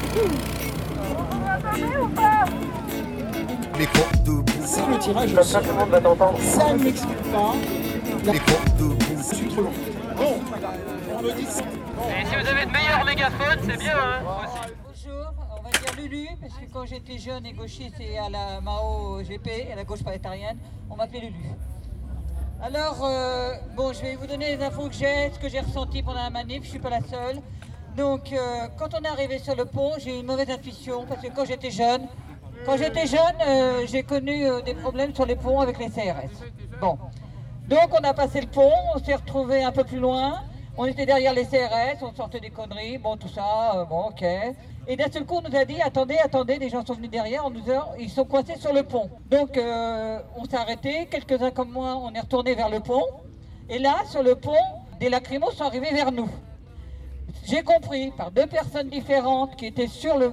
Les portes de boue. C'est le tirage au sort. Ça ne m'explique pas. Les portes de boue. C'est trop long. Bon, on me dit ça. Et si vous avez de meilleurs mégaphones, c'est bien, hein. Bonjour, on va dire Lulu, parce que quand j'étais jeune et gauchiste et à la Mao GP, à la gauche parlétarienne, on m'appelait Lulu. Alors, bon, je vais vous donner les infos que j'ai, ce que j'ai ressenti pendant la manif, je ne suis pas la seule. Donc, quand on est arrivé sur le pont, j'ai eu une mauvaise intuition, parce que quand j'étais jeune, j'ai connu des problèmes sur les ponts avec les CRS. Bon, donc on a passé le pont, on s'est retrouvé un peu plus loin. On était derrière les CRS, on sortait des conneries, bon tout ça, bon ok. Et d'un seul coup on nous a dit attendez, des gens sont venus derrière, ils sont coincés sur le pont. Donc on s'est arrêté, quelques-uns comme moi, on est retourné vers le pont. Et là, sur le pont, des lacrymos sont arrivés vers nous. J'ai compris par deux personnes différentes qui étaient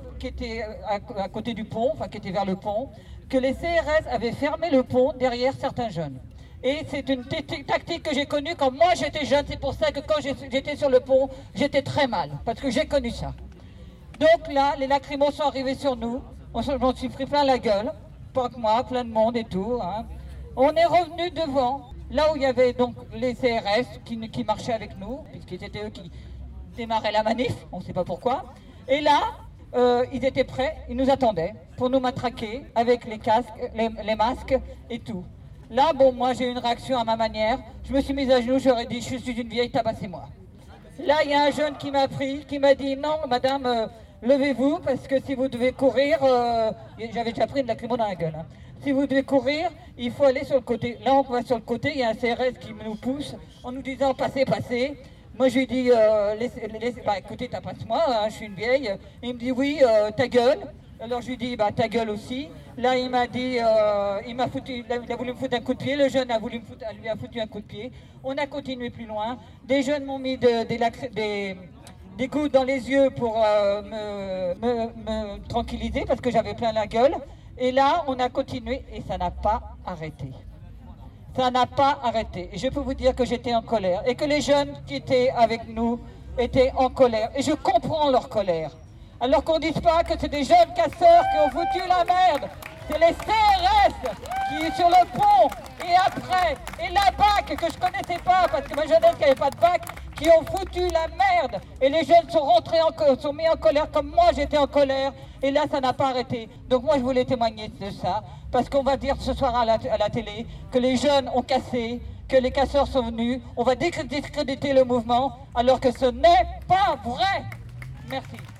à côté du pont, enfin qui étaient vers le pont, que les CRS avaient fermé le pont derrière certains jeunes. Et c'est une tactique que j'ai connue quand moi j'étais jeune. C'est pour ça que quand j'étais sur le pont, j'étais très mal, parce que j'ai connu ça. Donc là, les lacrymos sont arrivés sur nous. On s'en suis pris plein la gueule, pas que moi, plein de monde et tout. Hein. On est revenu devant, là où il y avait donc les CRS qui marchaient avec nous, puisqu'ils étaient eux qui démarraient la manif, on ne sait pas pourquoi. Et là, ils étaient prêts, ils nous attendaient pour nous matraquer avec les casques, les masques et tout. Là, bon, moi j'ai eu une réaction à ma manière. Je me suis mise à genoux, j'aurais dit, je suis une vieille, tabassez-moi. Là, il y a un jeune qui m'a pris, qui m'a dit, non, madame, levez-vous, parce que si vous devez courir, j'avais déjà pris une lacrymo dans la gueule. Hein. Si vous devez courir, il faut aller sur le côté. Là, on va sur le côté, il y a un CRS qui nous pousse, en nous disant, passez, passez. Moi, je lui dis, bah, écoutez, tapasse-moi, hein, je suis une vieille. Il me dit, oui, ta gueule. Alors je lui dis, bah ta gueule aussi. Là il m'a dit, il a voulu me foutre un coup de pied, le jeune lui a foutu un coup de pied. On a continué plus loin. Des jeunes m'ont mis des gouttes dans les yeux pour me tranquilliser parce que j'avais plein la gueule. Et là on a continué et ça n'a pas arrêté. Ça n'a pas arrêté. Et je peux vous dire que j'étais en colère et que les jeunes qui étaient avec nous étaient en colère. Et je comprends leur colère. Alors qu'on ne dise pas que c'est des jeunes casseurs qui ont foutu la merde. C'est les CRS qui sont sur le pont et après, et la BAC que je ne connaissais pas parce que ma jeunesse n'avait pas de BAC, qui ont foutu la merde. Et les jeunes sont mis en colère comme moi j'étais en colère. Et là ça n'a pas arrêté. Donc moi je voulais témoigner de ça parce qu'on va dire ce soir à la télé que les jeunes ont cassé, que les casseurs sont venus. On va discréditer le mouvement alors que ce n'est pas vrai. Merci.